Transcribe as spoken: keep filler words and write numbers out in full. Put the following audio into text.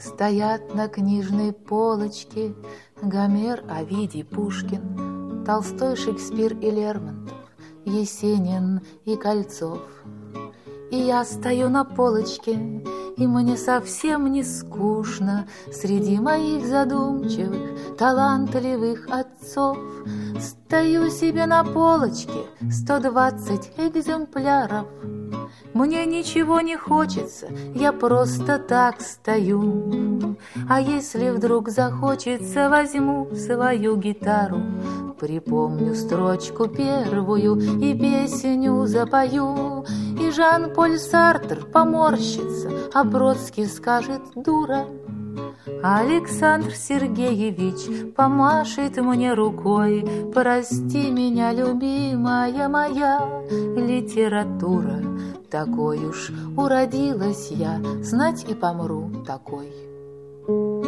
Стоят на книжной полочке Гомер, Овидий, Пушкин, Толстой, Шекспир и Лермонтов, Есенин и Кольцов. И я стою на полочке, и мне совсем не скучно среди моих задумчивых, талантливых отцов. Стою себе на полочке, сто двадцать экземпляров. Мне ничего не хочется, я просто так стою. А если вдруг захочется, возьму свою гитару, припомню строчку первую и песню запою. И Жан-Поль Сартр поморщится, а Бродский скажет «дура». А Александр Сергеевич помашет мне рукой: прости меня, любимая моя литература. Такой уж уродилась я, знать и помру такой.